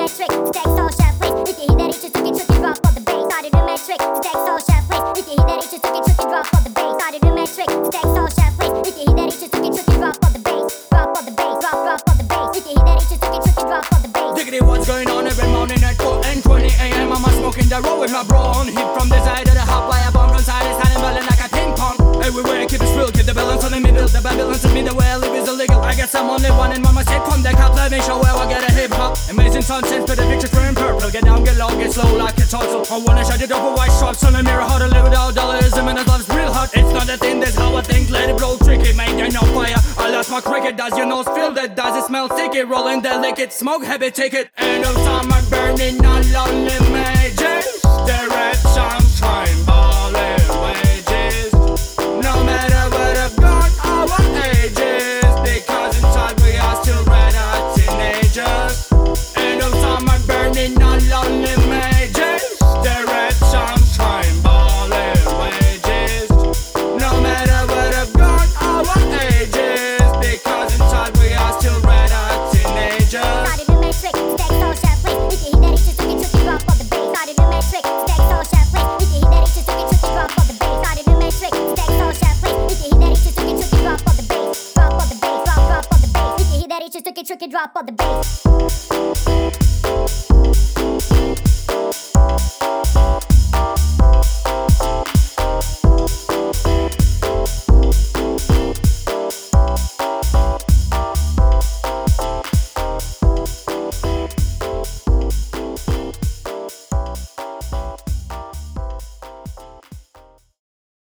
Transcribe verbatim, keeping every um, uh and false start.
metric, stacks all chef place. If you hear that H, took it, took it, drop on the bass. Started the metric, stacks all chef place. If you hear that H, took it, took it, drop on the bass. Started the metric, stacks all chef place. If you hear that H, took it, took it, drop on the bass. Drop on the bass, drop, drop on the bass. If you hear that H, took it, took it, drop on the bass. Diggity, what's going on every morning at four and twenty a m? I'm a smoking the road with my bro on. Hit from the side of the hop, wire bomb from side to side and rolling like a ping pong. Everywhere, keep it real, keep the balance on the middle. The Babylon's in the way I live is illegal. I guess I'm only one and one must take from the cop. Let me show where I get a hip hop. Amazing sunsets, but the picture's wearing purple. Get down, get low, get slow like it's also. I wanna shut it up with white stripes on the mirror. How to live without dollars. A minute love's real hot. It's not a thing, that's how I think. Let it blow tricky, make there no fire. I lost my cricket. Does your nose feel that? Does it smell sticky? Rolling the liquid, smoke habit, take it. End of summer burning on lonely majors. The red sunshine.